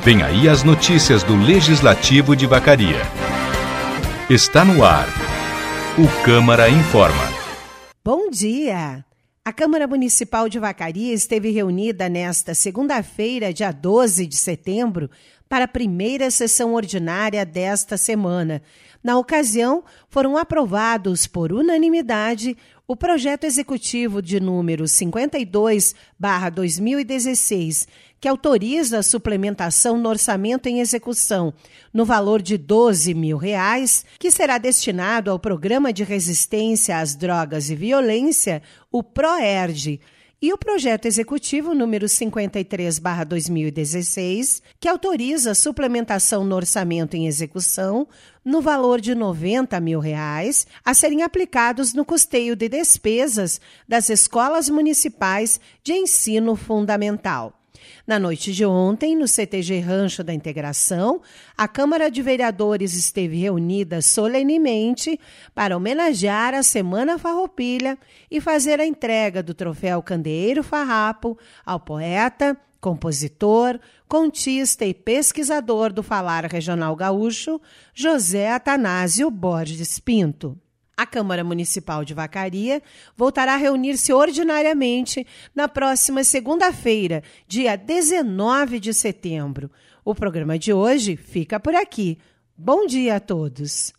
Vem aí as notícias do Legislativo de Vacaria. Está no ar. O Câmara Informa. Bom dia! A Câmara Municipal de Vacaria esteve reunida nesta segunda-feira, dia 12 de setembro, para a primeira sessão ordinária desta semana. Na ocasião, foram aprovados por unanimidade o projeto executivo de número 52/2016, que autoriza a suplementação no orçamento em execução no valor de R$ 12.000, que será destinado ao Programa de Resistência às Drogas e Violência, o PROERD, e o projeto executivo número 53/2016, que autoriza a suplementação no orçamento em execução no valor de R$ 90.000 a serem aplicados no custeio de despesas das escolas municipais de ensino fundamental. Na noite de ontem, no CTG Rancho da Integração, a Câmara de Vereadores esteve reunida solenemente para homenagear a Semana Farroupilha e fazer a entrega do troféu Candeeiro Farrapo ao poeta, compositor, contista e pesquisador do falar regional gaúcho, José Atanásio Borges Pinto. A Câmara Municipal de Vacaria voltará a reunir-se ordinariamente na próxima segunda-feira, dia 19 de setembro. O programa de hoje fica por aqui. Bom dia a todos!